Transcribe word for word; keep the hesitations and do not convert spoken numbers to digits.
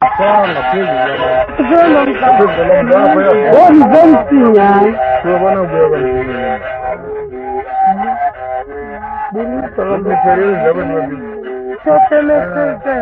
Sana kweli bwana. Wani vensinya. Kwa bwana bwana. Buni sala de feril jabe nabi. Sotele sese.